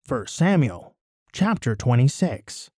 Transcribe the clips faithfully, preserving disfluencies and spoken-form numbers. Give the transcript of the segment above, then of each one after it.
First Samuel, chapter twenty-six.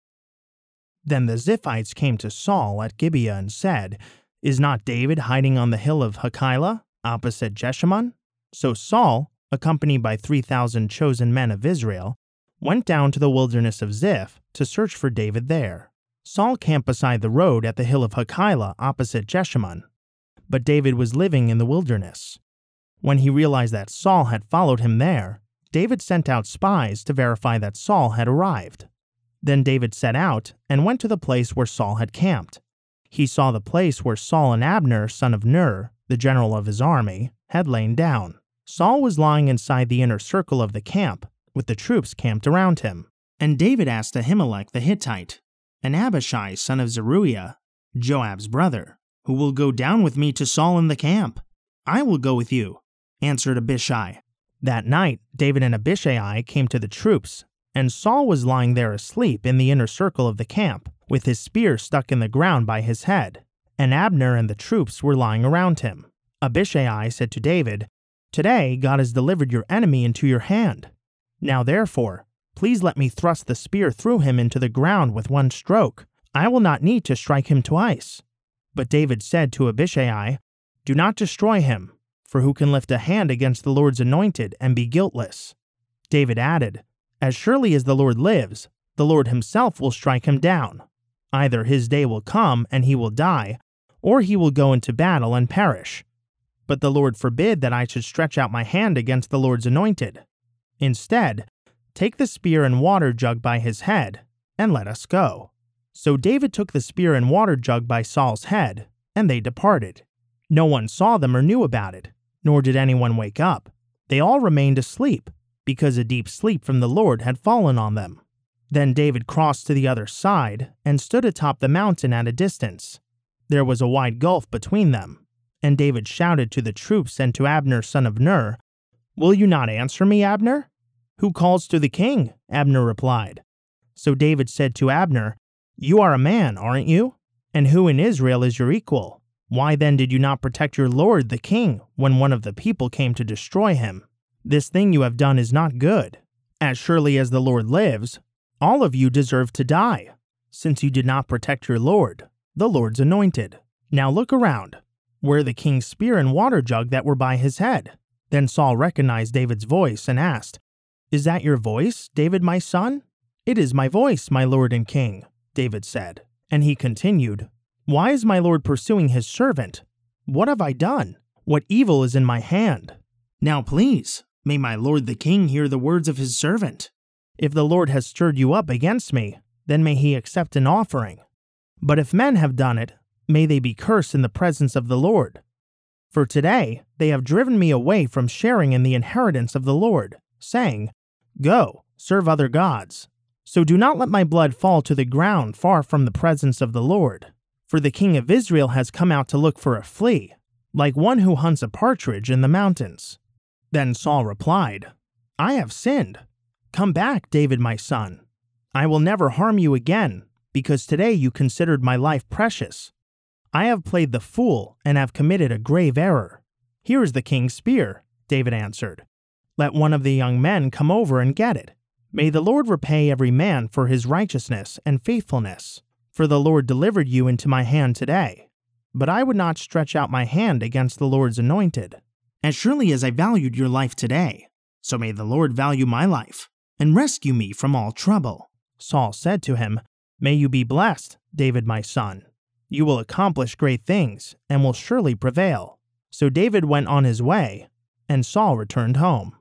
Then the Ziphites came to Saul at Gibeah and said, "Is not David hiding on the hill of Hachilah, opposite Jeshimon?" So Saul, accompanied by three thousand chosen men of Israel, went down to the wilderness of Ziph to search for David there. Saul camped beside the road at the hill of Hachilah opposite Jeshimon, but David was living in the wilderness. When he realized that Saul had followed him there, David sent out spies to verify that Saul had arrived. Then David set out and went to the place where Saul had camped. He saw the place where Saul and Abner, son of Ner, the general of his army, had lain down. Saul was lying inside the inner circle of the camp, with the troops camped around him. And David asked Ahimelech the Hittite, and Abishai, son of Zeruiah, Joab's brother, "Who will go down with me to Saul in the camp?" "I will go with you," answered Abishai. That night, David and Abishai came to the troops, and Saul was lying there asleep in the inner circle of the camp, with his spear stuck in the ground by his head, and Abner and the troops were lying around him. Abishai said to David, "Today God has delivered your enemy into your hand. Now therefore, please let me thrust the spear through him into the ground with one stroke. I will not need to strike him twice." But David said to Abishai, "Do not destroy him, for who can lift a hand against the Lord's anointed and be guiltless?" David added, "As surely as the Lord lives, the Lord himself will strike him down. Either his day will come and he will die, or he will go into battle and perish. But the Lord forbid that I should stretch out my hand against the Lord's anointed. Instead, take the spear and water jug by his head, and let us go." So David took the spear and water jug by Saul's head, and they departed. No one saw them or knew about it, nor did anyone wake up. They all remained asleep, because a deep sleep from the Lord had fallen on them. Then David crossed to the other side and stood atop the mountain at a distance. There was a wide gulf between them, and David shouted to the troops and to Abner son of Ner, "Will you not answer me, Abner?" "Who calls to the king?" Abner replied. So David said to Abner, "You are a man, aren't you? And who in Israel is your equal? Why then did you not protect your lord the king when one of the people came to destroy him? This thing you have done is not good. As surely as the Lord lives, all of you deserve to die, since you did not protect your lord, the Lord's anointed. Now look around. Where are the king's spear and water jug that were by his head?" Then Saul recognized David's voice and asked, "Is that your voice, David my son?" "It is my voice, my lord and king," David said. And he continued, "Why is my lord pursuing his servant? What have I done? What evil is in my hand? Now please, may my lord the king hear the words of his servant. If the Lord has stirred you up against me, then may he accept an offering. But if men have done it, may they be cursed in the presence of the Lord. For today they have driven me away from sharing in the inheritance of the Lord, saying, 'Go, serve other gods.' So do not let my blood fall to the ground far from the presence of the Lord. For the king of Israel has come out to look for a flea, like one who hunts a partridge in the mountains." Then Saul replied, "I have sinned. Come back, David my son. I will never harm you again, because today you considered my life precious. I have played the fool and have committed a grave error. Here is the king's spear," David answered. "Let one of the young men come over and get it. May the Lord repay every man for his righteousness and faithfulness, for the Lord delivered you into my hand today. But I would not stretch out my hand against the Lord's anointed. As surely as I valued your life today, so may the Lord value my life and rescue me from all trouble." Saul said to him, "May you be blessed, David my son. You will accomplish great things and will surely prevail." So David went on his way, and Saul returned home.